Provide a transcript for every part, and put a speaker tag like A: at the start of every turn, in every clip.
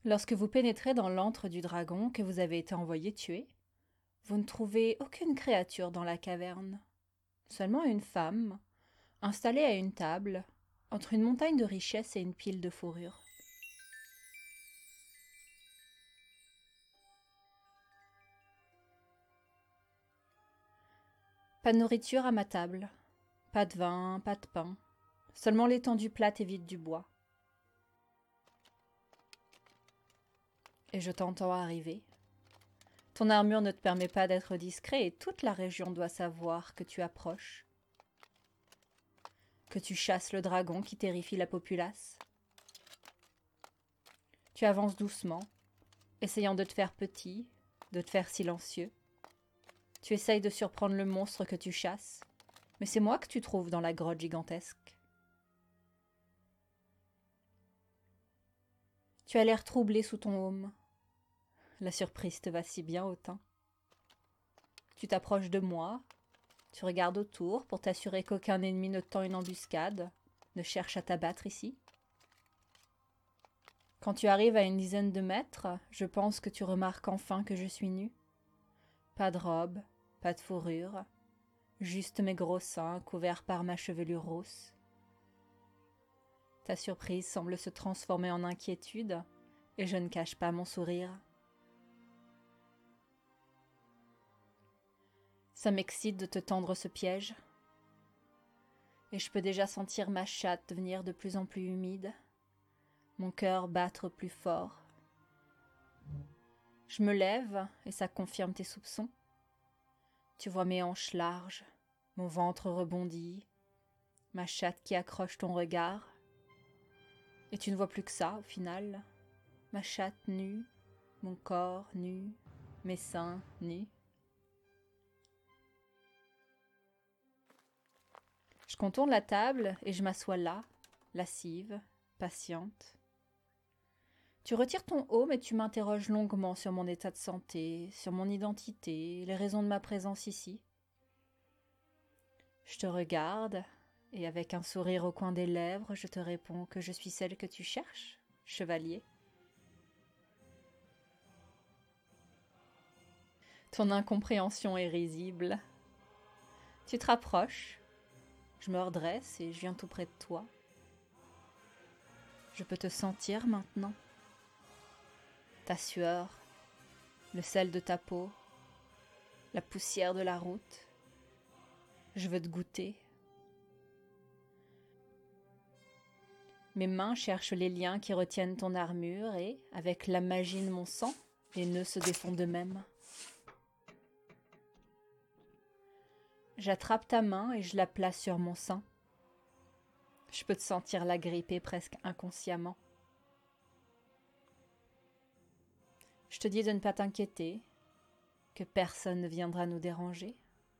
A: Lorsque vous pénétrez dans l'antre du dragon que vous avez été envoyé tuer, vous ne trouvez aucune créature dans la caverne, seulement une femme, installée à une table, entre une montagne de richesses et une pile de fourrure. Pas de nourriture à ma table, pas de vin, pas de pain, seulement l'étendue plate et vide du bois. Et je t'entends arriver. Ton armure ne te permet pas d'être discret et toute la région doit savoir que tu approches, que tu chasses le dragon qui terrifie la populace. Tu avances doucement, essayant de te faire petit, de te faire silencieux. Tu essayes de surprendre le monstre que tu chasses, mais c'est moi que tu trouves dans la grotte gigantesque. Tu as l'air troublé sous ton aume. La surprise te va si bien au teint. Tu t'approches de moi, tu regardes autour pour t'assurer qu'aucun ennemi ne tend une embuscade, ne cherche à t'abattre ici. Quand tu arrives à une dizaine de mètres, je pense que tu remarques enfin que je suis nue. Pas de robe, pas de fourrure, juste mes gros seins couverts par ma chevelure rousse. Ta surprise semble se transformer en inquiétude, et je ne cache pas mon sourire. Ça m'excite de te tendre ce piège, et je peux déjà sentir ma chatte devenir de plus en plus humide, mon cœur battre plus fort. Je me lève, et ça confirme tes soupçons. Tu vois mes hanches larges, mon ventre rebondi, ma chatte qui accroche ton regard. Et tu ne vois plus que ça, au final. Ma chatte nue, mon corps nu, mes seins nus. Je contourne la table et je m'assois là, lascive, patiente. Tu retires ton aume et tu m'interroges longuement sur mon état de santé, sur mon identité, les raisons de ma présence ici. Je te regarde et avec un sourire au coin des lèvres, je te réponds que je suis celle que tu cherches, chevalier. Ton incompréhension est risible. Tu te rapproches, je me redresse et je viens tout près de toi. Je peux te sentir maintenant. Ta sueur, le sel de ta peau, la poussière de la route. Je veux te goûter. Mes mains cherchent les liens qui retiennent ton armure et, avec la magie de mon sang, les nœuds se défont d'eux-mêmes. J'attrape ta main et je la place sur mon sein. Je peux te sentir la gripper presque inconsciemment. Je te dis de ne pas t'inquiéter, que personne ne viendra nous déranger.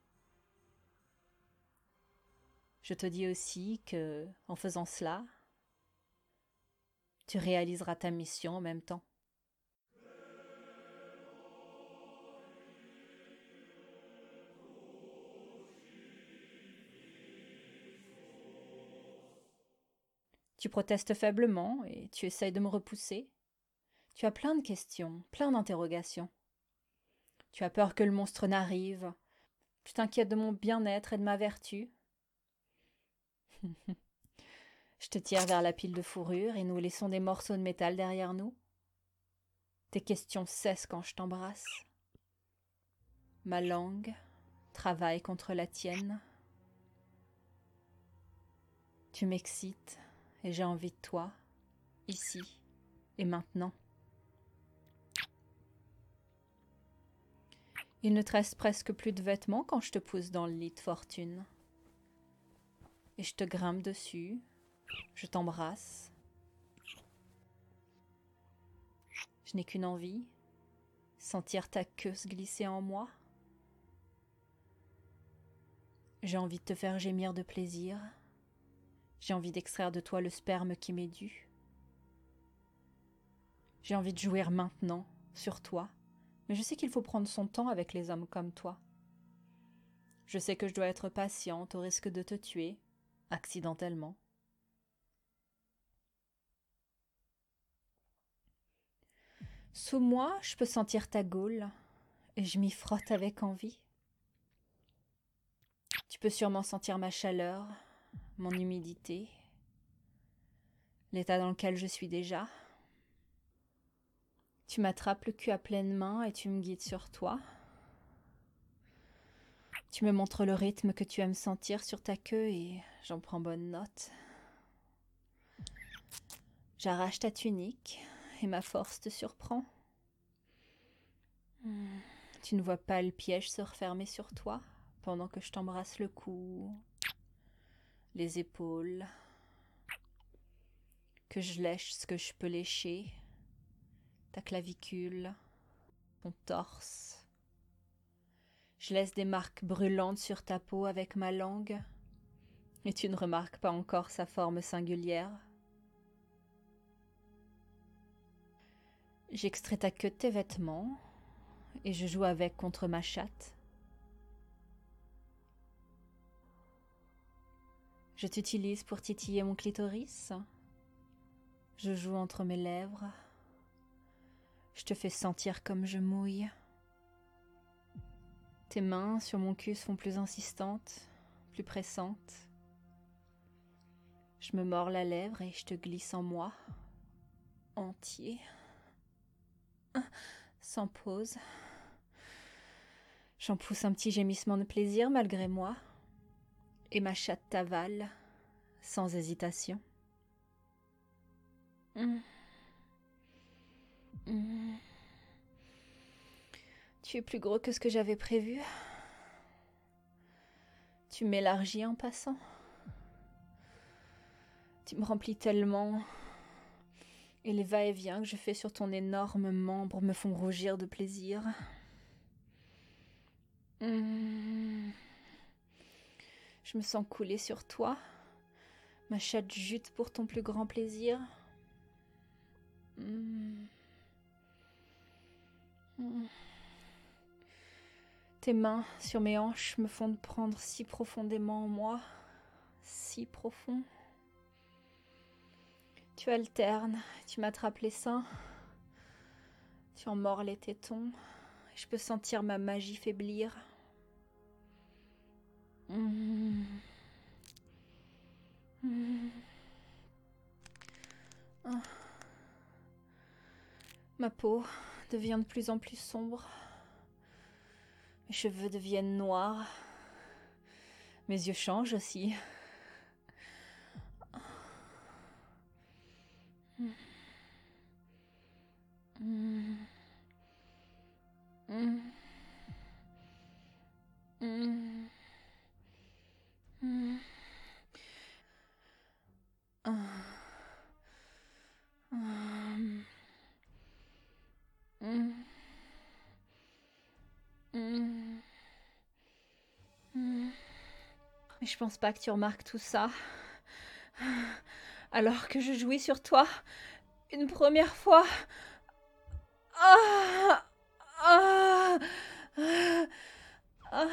A: Je te dis aussi que, en faisant cela, tu réaliseras ta mission en même temps. Tu protestes faiblement et tu essayes de me repousser. Tu as plein de questions, plein d'interrogations. Tu as peur que le monstre n'arrive. Tu t'inquiètes de mon bien-être et de ma vertu. Je te tire vers la pile de fourrure et nous laissons des morceaux de métal derrière nous. Tes questions cessent quand je t'embrasse. Ma langue travaille contre la tienne. Tu m'excites et j'ai envie de toi, ici et maintenant. Il ne te reste presque plus de vêtements quand je te pousse dans le lit de fortune. Et je te grimpe dessus, je t'embrasse. Je n'ai qu'une envie, sentir ta queue se glisser en moi. J'ai envie de te faire gémir de plaisir. J'ai envie d'extraire de toi le sperme qui m'est dû. J'ai envie de jouir maintenant, sur toi, mais je sais qu'il faut prendre son temps avec les hommes comme toi. Je sais que je dois être patiente au risque de te tuer, accidentellement. Sous moi, je peux sentir ta gaule, et je m'y frotte avec envie. Tu peux sûrement sentir ma chaleur, mon humidité, l'état dans lequel je suis déjà. Tu m'attrapes le cul à pleine main et tu me guides sur toi. Tu me montres le rythme que tu aimes sentir sur ta queue et j'en prends bonne note. J'arrache ta tunique et ma force te surprend. Tu ne vois pas le piège se refermer sur toi pendant que je t'embrasse le cou, les épaules, que je lèche ce que je peux lécher, ta clavicule, ton torse. Je laisse des marques brûlantes sur ta peau avec ma langue, et tu ne remarques pas encore sa forme singulière. J'extrais ta queue de tes vêtements, et je joue avec contre ma chatte. Je t'utilise pour titiller mon clitoris. Je joue entre mes lèvres. Je te fais sentir comme je mouille. Tes mains sur mon cul se font plus insistantes, plus pressantes. Je me mords la lèvre et je te glisse en moi, entier, sans pause. J'en pousse un petit gémissement de plaisir malgré moi, et ma chatte t'avale, sans hésitation. Tu es plus gros que ce que j'avais prévu. Tu m'élargis en passant. Tu me remplis tellement. Et les va-et-vient que je fais sur ton énorme membre me font rougir de plaisir. Je me sens couler sur toi. Ma chatte jute pour ton plus grand plaisir. Tes mains sur mes hanches me font prendre si profondément en moi, si profond. Tu alternes, tu m'attrapes les seins, tu en mords les tétons, et je peux sentir ma magie faiblir. Ma peau devient de plus en plus sombre. Mes cheveux deviennent noirs. Mes yeux changent aussi. Mais je pense pas que tu remarques tout ça. Alors que je jouis sur toi une première fois. Ah, ah, ah, ah,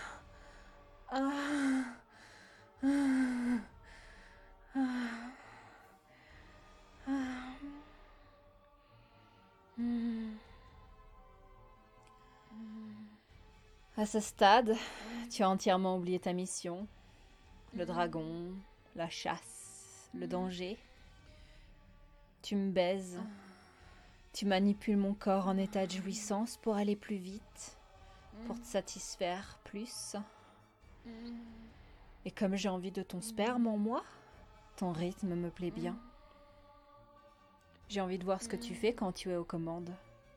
A: ah, À ce stade, tu as entièrement oublié ta mission. Le dragon, la chasse, le danger. Tu me baises. Tu manipules mon corps en état de jouissance pour aller plus vite, pour te satisfaire plus. Et comme j'ai envie de ton sperme en moi, ton rythme me plaît bien. J'ai envie de voir ce que tu fais quand tu es aux commandes.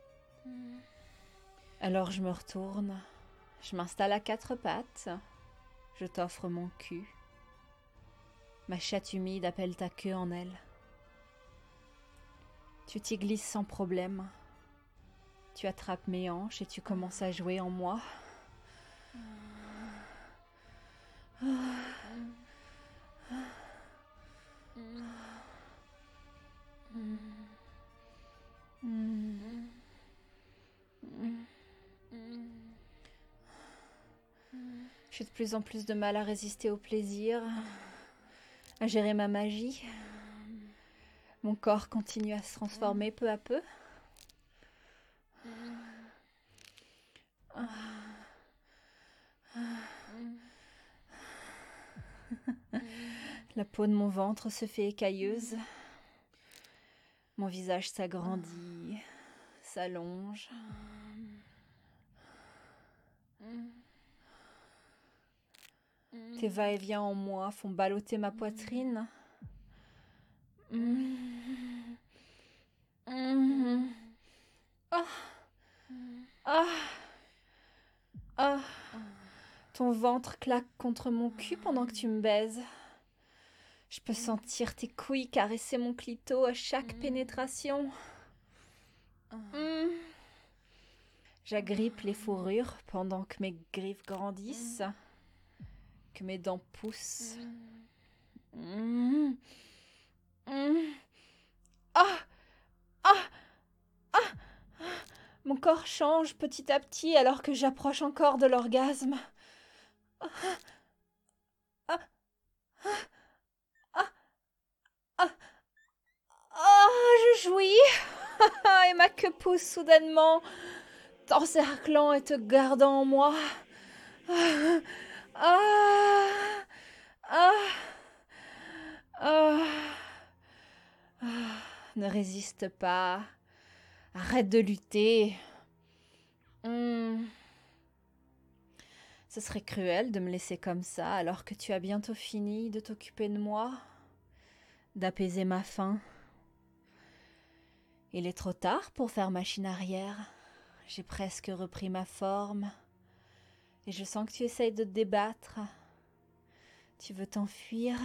A: Alors je me retourne, je m'installe à quatre pattes, je t'offre mon cul. Ma chatte humide appelle ta queue en elle. Tu t'y glisses sans problème. Tu attrapes mes hanches et tu commences à jouer en moi. J'ai de plus en plus de mal à résister au plaisir, à gérer ma magie. Mon corps continue à se transformer peu à peu. La peau de mon ventre se fait écailleuse. Mon visage s'agrandit, s'allonge. Tes va-et-vient en moi font balloter ma poitrine. Ah, ah, ah. Ton ventre claque contre mon cul pendant que tu me baises. Je peux sentir tes couilles caresser mon clito à chaque pénétration. J'agrippe les fourrures pendant que mes griffes grandissent, que mes dents poussent. Ah, ah, ah. Mon corps change petit à petit alors que j'approche encore de l'orgasme. Je jouis et ma queue pousse soudainement, t'encerclant et te gardant en moi. Ne résiste pas. Arrête de lutter. Ce serait cruel de me laisser comme ça alors que tu as bientôt fini de t'occuper de moi, d'apaiser ma faim. Il est trop tard pour faire machine arrière. J'ai presque repris ma forme et je sens que tu essayes de te débattre. Tu veux t'enfuir.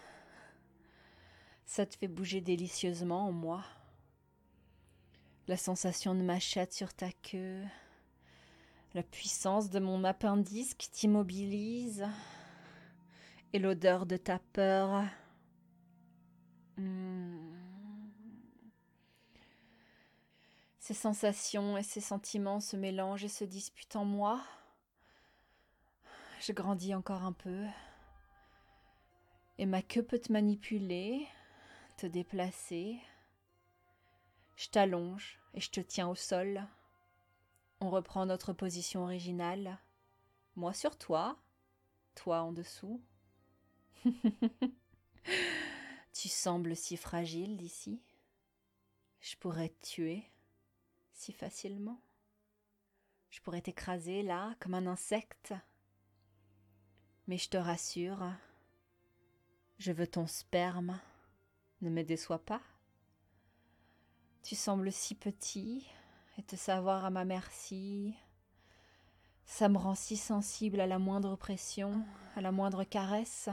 A: Ça te fait bouger délicieusement en moi. La sensation de ma chatte sur ta queue, la puissance de mon appendice qui t'immobilise et l'odeur de ta peur. Ces sensations et ces sentiments se mélangent et se disputent en moi. Je grandis encore un peu. Et ma queue peut te manipuler, te déplacer. Je t'allonge et je te tiens au sol. On reprend notre position originale. Moi sur toi, toi en dessous. Tu sembles si fragile d'ici. Je pourrais te tuer si facilement. Je pourrais t'écraser là, comme un insecte. Mais je te rassure, je veux ton sperme. Ne me déçois pas. Tu sembles si petit et te savoir à ma merci. Ça me rend si sensible à la moindre pression, à la moindre caresse.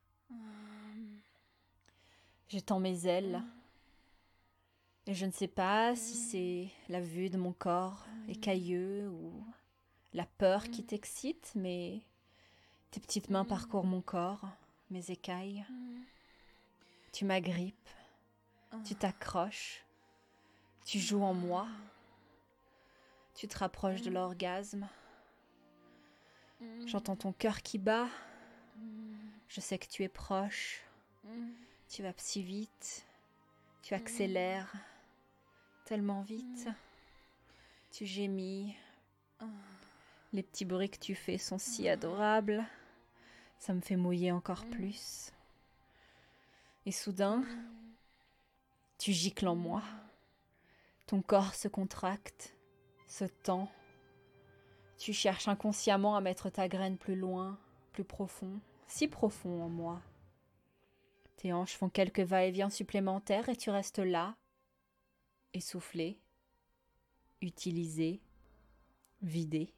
A: J'étends mes ailes. Et je ne sais pas si c'est la vue de mon corps écailleux ou la peur qui t'excite, mais tes petites mains parcourent mon corps, mes écailles. Tu m'agrippes, tu t'accroches, tu joues en moi, tu te rapproches de l'orgasme. J'entends ton cœur qui bat, je sais que tu es proche, tu vas si vite, tu accélères tellement vite, tu gémis. Les petits bruits que tu fais sont si adorables, ça me fait mouiller encore plus. Et soudain, tu gicles en moi. Ton corps se contracte, se tend. Tu cherches inconsciemment à mettre ta graine plus loin, plus profond, si profond en moi. Tes hanches font quelques va-et-vient supplémentaires et tu restes là, essoufflé, utilisé, vidé.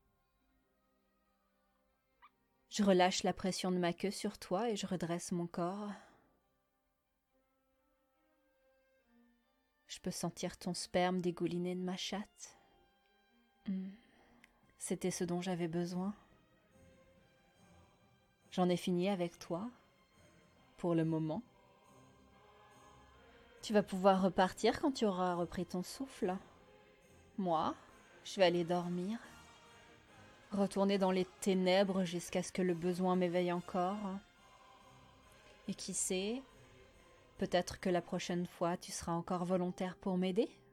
A: Je relâche la pression de ma queue sur toi et je redresse mon corps. Je peux sentir ton sperme dégouliner de ma chatte. C'était ce dont j'avais besoin. J'en ai fini avec toi, pour le moment. Tu vas pouvoir repartir quand tu auras repris ton souffle. Moi, je vais aller dormir. Retourner dans les ténèbres jusqu'à ce que le besoin m'éveille encore. Et qui sait, peut-être que la prochaine fois tu seras encore volontaire pour m'aider.